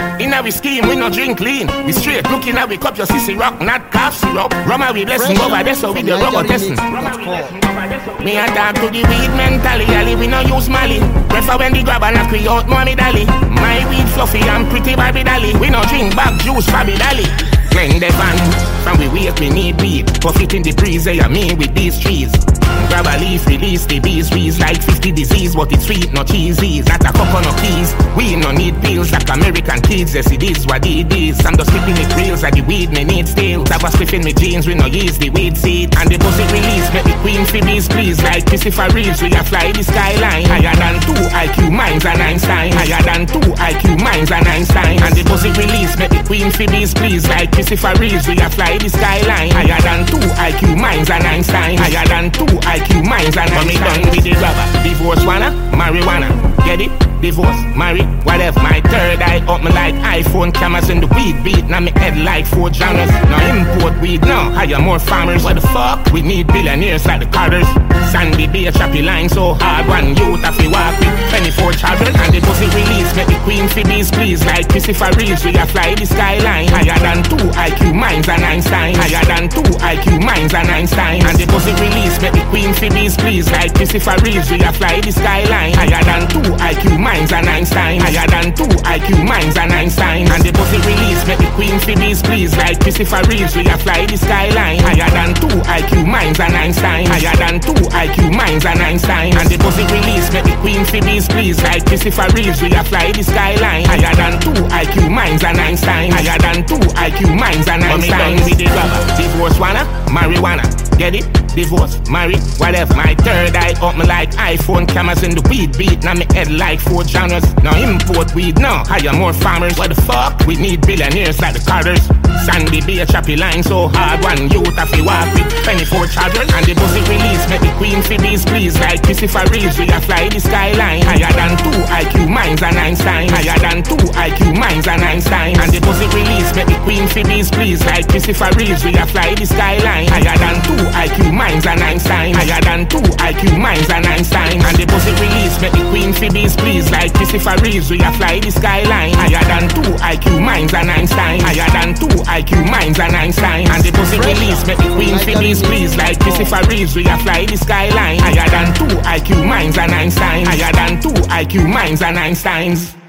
In our scheme, we no drink lean. We straight looking at we cup your sissy rock, not cough syrup. Rama we blessing over there, so we the rubber testing. Me a talk to the weed mentally, we no use Mali. Prefer when the grab and knock we out, mommy dolly. My weed fluffy and pretty Barbie dolly. We no drink back juice, Barbie dolly. Glen the van, from we wake we need weed. Puff it in the breeze, I mean with these trees. Grab a leaf, release the bees, wheeze like 50 disease, but it's sweet, no cheesy. Not a coconut keys. We no need pills like American kids. Yes, it is what it is. I'm just flipping it reels like the weed, me need steel. Tap a spliff in me jeans, we no use the weed seed. And the pussy release, make the queen phoebes please. Like Christopher Reeves, we a fly the skyline. Higher than 2 IQ minds and Einstein. Higher than 2 IQ minds and Einstein. And the pussy release, make the queen phoebes please. Like Christopher Reeves, we a fly the skyline. Higher than 2 IQ minds and Einstein. Higher than 2 IQ minds and Einstein. Me done with the rubber. Divorce wanna, marijuana. Get it? Divorce, marry, whatever. My third eye up me like iPhone cameras in the weed beat. Now me head like 4 genres. Now import weed, now hire more farmers. What the fuck? We need billionaires like the Carters. Sandy Bay, choppy line so hard. One youth have to walk with 24 children. And the pussy release, make the queen phoebes please. Like Christopher Reeves, we a fly the skyline. Higher than 2 IQ minds and Einstein. Higher than 2 IQ minds and Einstein. And the pussy release, make the queen phoebes please. Like Christopher Reeves, we a fly the skyline. Higher than 2 IQ minds and Einstein. Higher than 2 IQ minds and Einstein. And the pussy release, make the queen phoebes please. Like Christopher Reeves, we a fly the skyline. Higher than 2 IQ minds and Einstein. Higher than 2 IQ minds and Einstein. And the pussy release, make the queen phoebes please. Like Christopher Reeves, we a fly the skyline. Higher than 2 IQ minds and Einstein. Higher than 2 IQ minds and Einstein. With the rubber. Divorce wanna, marijuana. Get it? Divorce, marry, whatever. My third eye up me like iPhone cameras in the weed beat. Now me head like 4 genres. Now import weed, now hire more farmers. What the fuck? We need billionaires like the Carters. Sandy Bay, choppy line so hard. One youth have to walk with 24 children. And the pussy release, make the queen phoebes please. Like Christopher Reeves, we a fly the skyline. Higher than 2 IQ minds and Einstein. Higher than 2 IQ minds and Einstein. And the pussy release, make the queen phoebes please. Like Christopher Reeves, we a fly the skyline. Higher than 2 IQ minds and Einstein. Higher than 2 IQ minds and Einstein. And the pussy release, make the queen phoebes please. Like Christopher Reeves, we a fly the skyline. Higher than 2 IQ minds and Einstein. Higher than 2 IQ minds and Einstein. And the pussy release, make the queen phoebes please. Like Christopher Reeves, we a fly the skyline. Higher than 2 IQ minds and Einstein. Higher than 2 IQ minds and Einsteins.